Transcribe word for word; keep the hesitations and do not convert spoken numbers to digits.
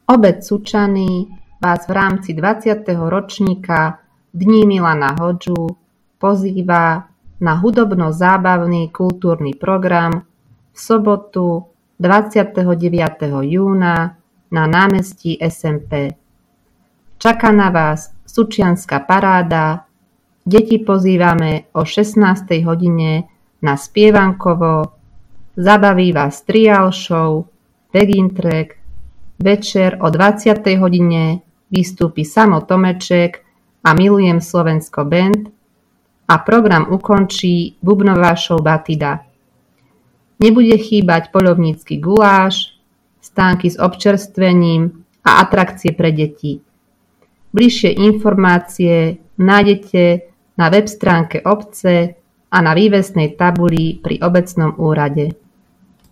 Obec Sučany vás v rámci dvadsiateho ročníka Dní Milana Hodžu pozýva na hudobno-zábavný kultúrny program v sobotu dvadsiateho deviateho júna na námestí es em pé. Čaká na vás Sučianska paráda, deti pozývame o šestnástej hodine na spievankovo, zabaví vás triál show, backing track, večer o dvadsiatej hodine vystúpi Samo Tomeček a Milujem Slovensko band a program ukončí bubnová show Batida. Nebude chýbať poľovnícky guláš, stánky s občerstvením a atrakcie pre deti. Bližšie informácie nájdete na web stránke obce a na vývesnej tabuli pri obecnom úrade.